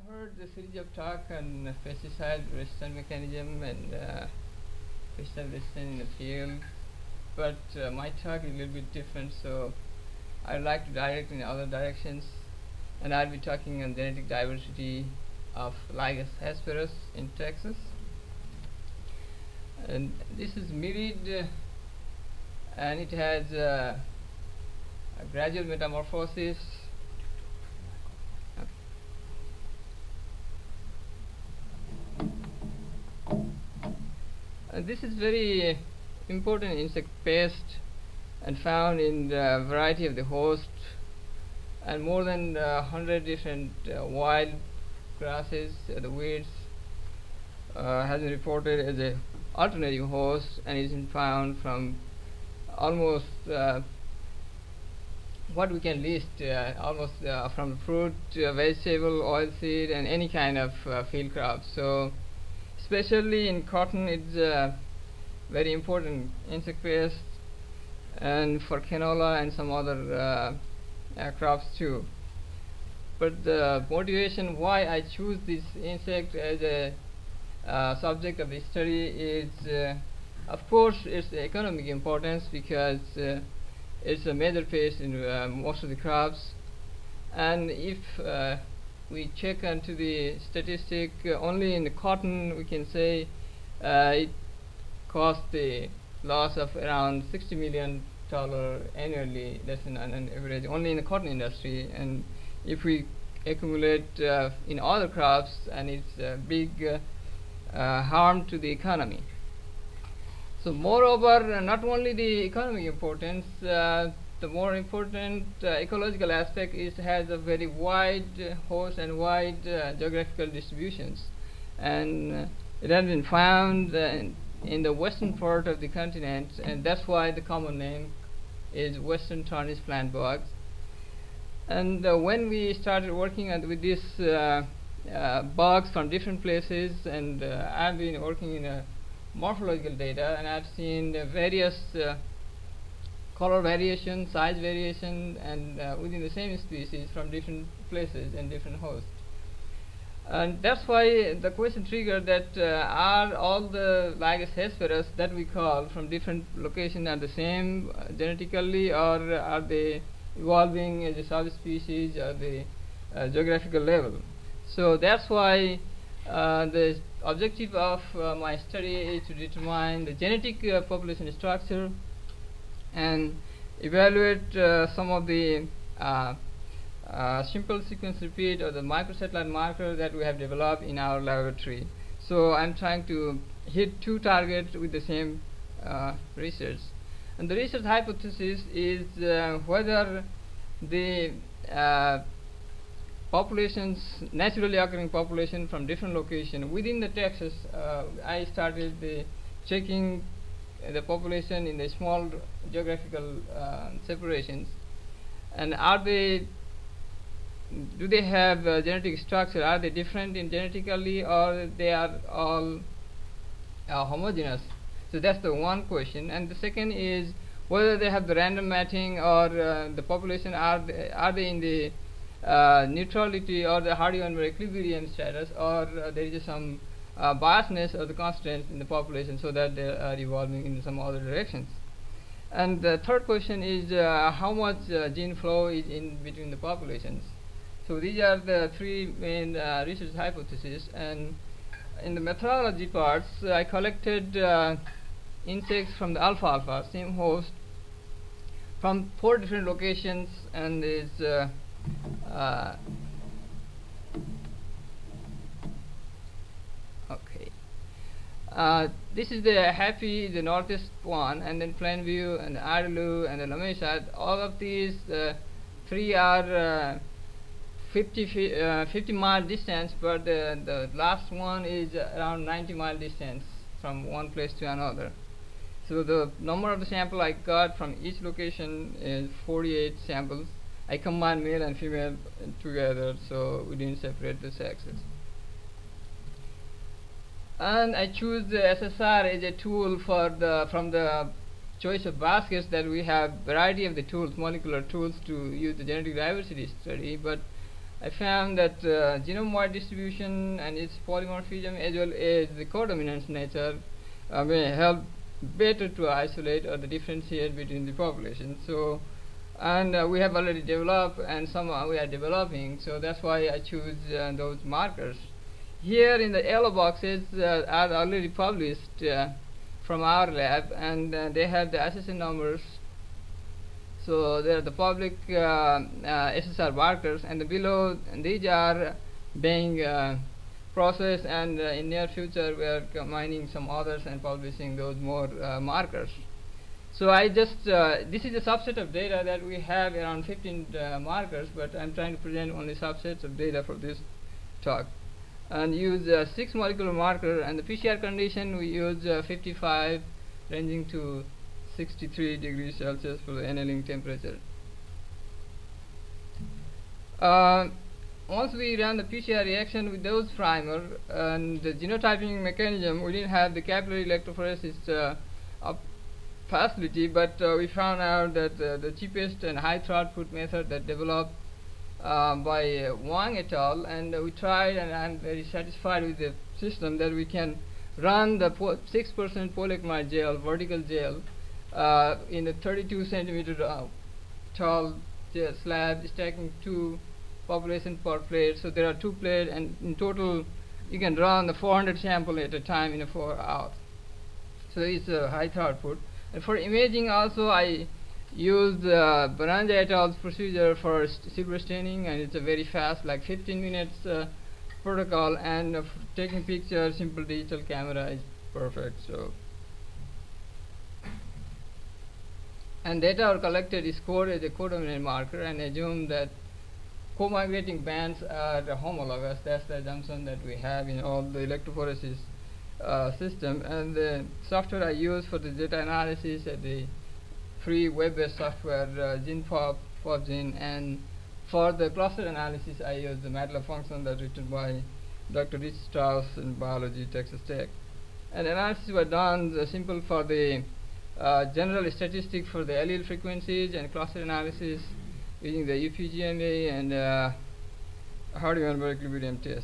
heard the series of talk on pesticide resistance mechanism and pesticide resistance in the field, but my talk is a little bit different, so I'd like to direct in other directions, and I'll be talking on genetic diversity of Lygus hesperus in Texas. And this is mirid, and it has a gradual metamorphosis. This is very important insect pest and found in the variety of the host, and more than 100 different wild grasses, the weeds, has been reported as a alternative host, and is found from almost what we can list, almost from fruit, vegetable, oilseed, and any kind of field crop. So especially in cotton, it's a very important insect pest, and for canola and some other crops too. But the motivation why I choose this insect as a subject of the study is, of course, its economic importance, because it's a major pest in most of the crops. And if we check onto the statistic, only in the cotton we can say it costs the loss of around $60 million annually. That's on an average, only in the cotton industry. And if we accumulate in other crops, and it's a big harm to the economy. So moreover, not only the economic importance, the more important ecological aspect is has a very wide host and wide geographical distributions, and it has been found in the western part of the continent, and that's why the common name is western tarnished plant bugs. And when we started working with these bugs from different places, and I've been working in morphological data, and I've seen the various color variation, size variation, and within the same species from different places and different hosts. And that's why the question triggered that are all the Lygus hesperus that we call from different locations are the same genetically, or are they evolving as a subspecies at the geographical level? So that's why the objective of my study is to determine the genetic population structure and evaluate some of the simple sequence repeat or the microsatellite marker that we have developed in our laboratory. So I'm trying to hit two targets with the same research. And the research hypothesis is whether the populations, naturally occurring population from different locations within the Texas, I started checking the population in the small geographical separations, and do they have genetic structure? Are they different in genetically, or they are all homogeneous? So that's the one question. And the second is whether they have the random matching, or the population are they in the neutrality or the Hardy-Weinberg equilibrium status, or there is some biasness of the constants in the population, so that they are evolving in some other directions. And the third question is how much gene flow is in between the populations. So these are the three main research hypotheses. And in the methodology parts, I collected insects from the alfalfa, same host, from 4 different locations, and is okay. This is the Happy, the northeast one, and then Plainview and Idalou and the La Mesa. All of these 3 are 50 mile distance, but the last one is around 90 mile distance from one place to another. So the number of the sample I got from each location is 48 samples. I combined male and female together, so we didn't separate the sexes. And I choose the SSR as a tool for from the choice of baskets that we have variety of the tools, molecular tools, to use the genetic diversity study. But I found that genome-wide distribution and its polymorphism as well as the codominance nature may help better to isolate or the differentiate between the populations. So, and we have already developed and some we are developing, so that's why I choose those markers. Here in the yellow boxes are already published from our lab, and they have the SSN numbers. So they are the public SSR markers, and the below these are being processed, and in near future we are combining some others and publishing those more markers. So I just this is a subset of data that we have around 15 markers, but I'm trying to present only subsets of data for this talk, and use 6 molecular marker, and the PCR condition we use 55 ranging to 63 degrees Celsius for the annealing temperature. Once we ran the PCR reaction with those primer and the genotyping mechanism, we didn't have the capillary electrophoresis facility, but we found out that the cheapest and high throughput method that developed by Wang et al., and we tried, and I'm very satisfied with the system that we can run the 6% polyacrylamide gel, vertical gel, in a 32 centimeter tall slab, stacking 2 population per plate. So there are 2 plates, and in total you can run the 400 sample at a time in a 4 hours. So it's a high throughput. And for imaging also, I used Baranja et al.'s procedure for silver staining, and it's a very fast, like 15 minutes protocol, and taking pictures, simple digital camera is perfect. So, and data are collected is scored as a codominant marker, and assume that co-migrating bands are homologous. That's the assumption that we have in all the electrophoresis system. And the software I use for the data analysis is the free web-based software GenPop, PopGen, and for the cluster analysis I use the MATLAB function that's written by Dr. Rich Strauss in biology, Texas Tech. And analysis was done simple for the general statistic for the allele frequencies, and cluster analysis using the UPGMA and Hardy-Weinberg equilibrium test.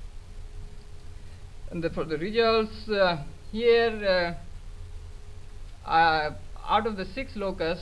And for the results, here out of the 6 locus,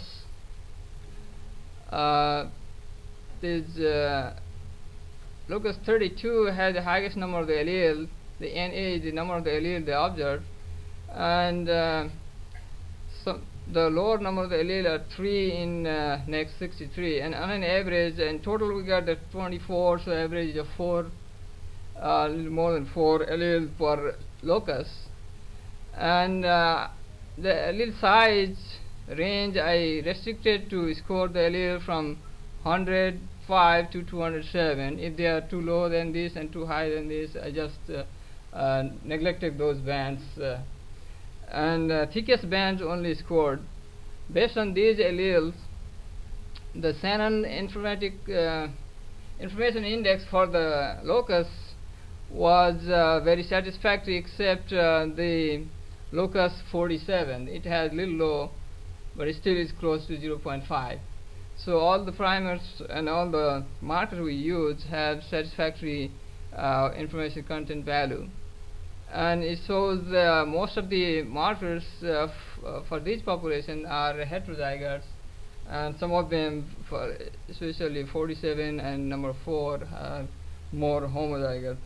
locus 32 has the highest number of the allele. The NA is the number of the allele they observed, and so the lower number of the allele are 3 in next 63, and on an average, in total we got the 24, so average of 4, a little more than 4 alleles per locus. And the allele size range I restricted to score the allele from 105 to 207. If they are too low than this and too high than this, I just neglected those bands. And thickest bands only scored. Based on these alleles, the Shannon information index for the locus was very satisfactory, except the locus 47. It has little low, but it still is close to 0.5. So all the primers and all the markers we use have satisfactory information content value. And it shows most of the markers for this population are heterozygotes, and some of them, especially 47 and number 4, are more homozygote.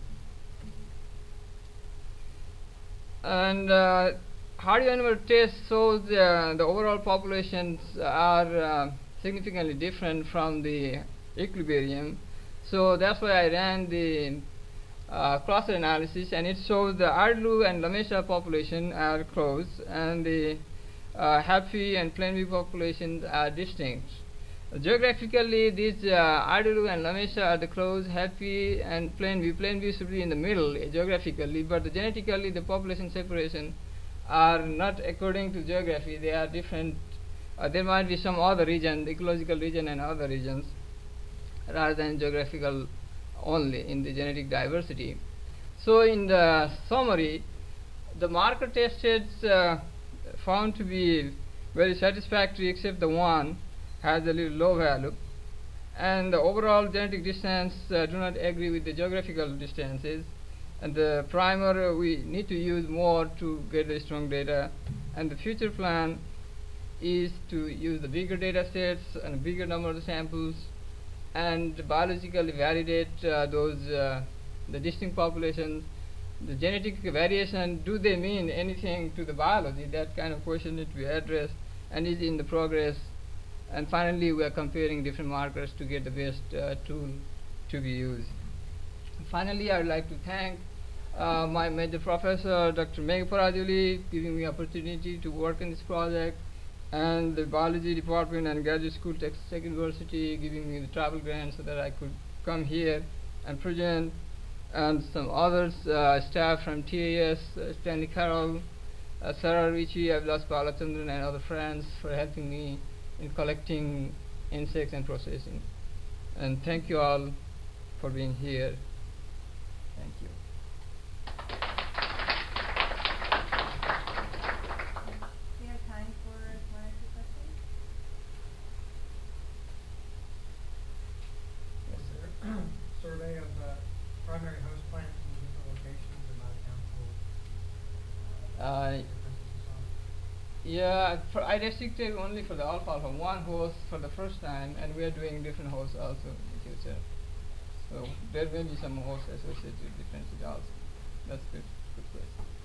And Hardy-Weinberg test shows the overall populations are significantly different from the equilibrium. So that's why I ran the cluster analysis, and it shows the Ardlew and Lamesa population are close, and the Happy and Plainview populations are distinct. Geographically, these Ardlew and Lamesa are the close, Happy and Plainview. Plainview should be in the middle geographically, but genetically the population separation are not according to geography. They are different. There might be some other region, the ecological region and other regions, rather than geographical only in the genetic diversity. So in the summary, the marker tested found to be very satisfactory, except the one has a little low value, and the overall genetic distance do not agree with the geographical distances. And the primer we need to use more to get the strong data. And the future plan is to use the bigger data sets and a bigger number of samples and biologically validate the distinct populations. The genetic variation, do they mean anything to the biology? That kind of question need to be addressed and is in the progress. And finally, we are comparing different markers to get the best tool to be used. Finally, I would like to thank my major professor, Dr. Megha Parajuli, giving me opportunity to work in this project, and the biology department and graduate school, Texas Tech University, giving me the travel grant so that I could come here and present, and some others, staff from TAS, Stanley Carroll, Sarah Ricci, Abhilash Balachandran, and other friends for helping me in collecting insects and processing. And thank you all for being here. Thank you. We have time for one or two questions. Yes, sir. Survey of primary host plants in different locations and not account for differences and so on. Yeah, I restricted only for the alfalfa one host for the first time, and we are doing different hosts also in the future. So there may be some hosts associated with differences also. That's good question.